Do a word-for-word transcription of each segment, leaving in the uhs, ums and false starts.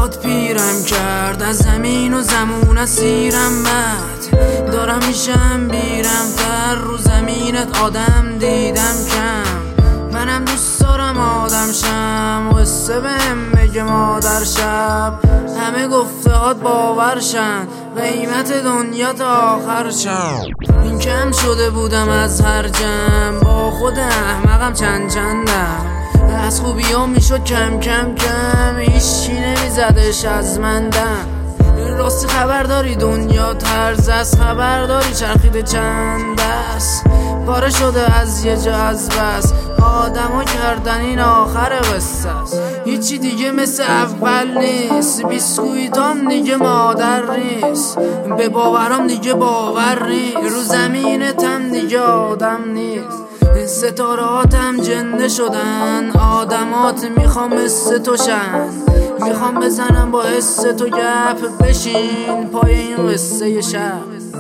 باد پیرم کرد، از زمین و زمون اسیرم مد دارم میشم بیرم تر، رو زمینت آدم دیدم کم. منم دوست دارم آدم شم، قصه بهم میگه مادر شب، همه گفتهات باورشن، قیمت دنیا تا آخر شب. این کم شده بودم از هر جمع، با خود احمقم چند چندم، از خوبیام میشد کم کم کم، هیچی نمیزدش از من دم. راستی خبر داری دنیا طرز است، خبر داری چرخیده چند دست، پاره شده از یه جا از بس، آدما کردن این آخر قصه است. هیچی دیگه مثل اول نیست، بیسکویتام دیگه مادر نیست، به باورام دیگه باور نیست، رو زمینتم دیگه آدم نیست. ستارهاتم جنده شدن، آدمات میخوام مثل تو شن، میخوام بزنم با حس تو گپ، بشین پای این قصه شب.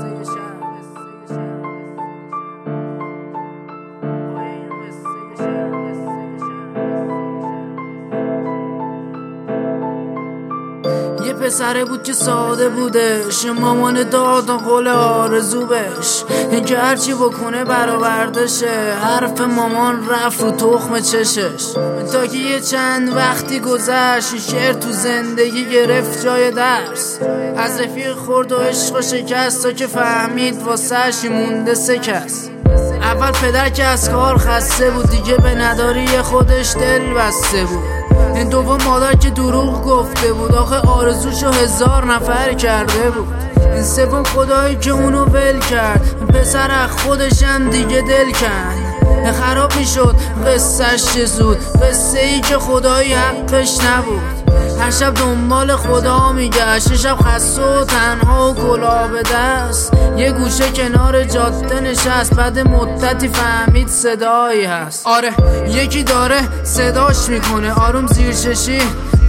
یه پسره بود که ساده بودش، مامان داد قول آرزو بش، اینکه هرچی بکنه برآوردشه، حرف مامان رفت رو تخم چشش. تا که یه چند وقتی گذشت، شعر تو زندگی گرفت جای درس، از رفیق خورد و عشق و شکست، تا که فهمید واسهش مونده سه کس. اول پدر که از کار خسته بود، دیگه به نداری خودش دل بسته بود. این دوم مادر که دروغ گفته بود، آخه آرزوشو هزار نفر کرده بود. این سوم خدایی که اونو ول کرد، پسر خودشم دیگه دل کن، خراب میشد قصهش چه زود، قصه ای که خدایی حقش نبود. هر شب دنبال خدا میگشت، شب خسته و تنها و کلاه به دست، یه گوشه کنار جاده نشست، بعد مدتی فهمید صدایی هست. آره یکی داره صداش میکنه، آروم زیر چشی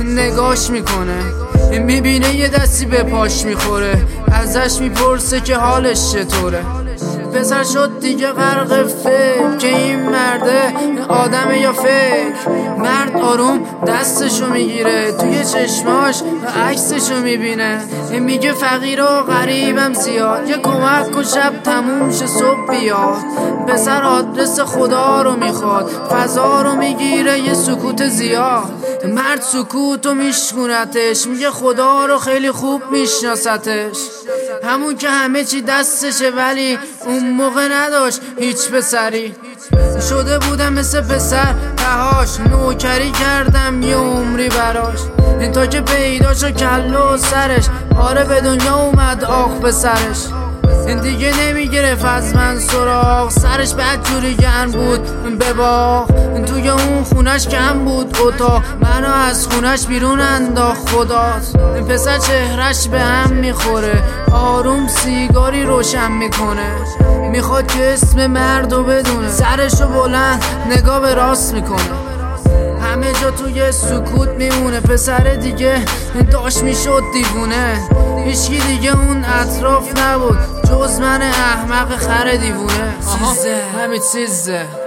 نگاش میکنه، میبینه یه دستی به پاش میخوره، ازش میپرسه که حالش چطوره. پسر شد دیگه غرق فکر که این مرده آدمه یا فکر. مرد آروم دستشو میگیره، توی چشماش عکسشو میبینه، میگه فقیر و غریبم زیاد، یه کمک کن شب تموم شه صبح بیاد. پسر آدرس خدا رو میخواد، فضا رو میگیره یه سکوت زیاد، مرد سکوتو میشکونتش، میگه خدا رو خیلی خوب میشناستش، همون که همه چی دستشه ولی اون موقع نداشت هیچ پسری. شده بودم مثل پسر تهاش، نوکری کردم یه عمری براش، این تا که پیدا شد کله و سرش، آره به دنیا اومد آخ به سرش. این دیگه نمیگرفت از من سراغ، سرش بدجوری گرم بود به باغ، توی اون خونش کم بود اتاق، منو از خونش بیرون انداخت خداست. این پسر چهرش به هم میخوره، آروم سیگاری روشن میکنه، میخواد که اسم مردو بدونه، سرشو بلند نگاه به راست میکنه، همه جا توی سکوت میمونه. پسر دیگه داشت میشد دیوونه، هیچکی دیگه اون اطراف نبود جز من احمق خر دیوونه. چیزه همین چیزه.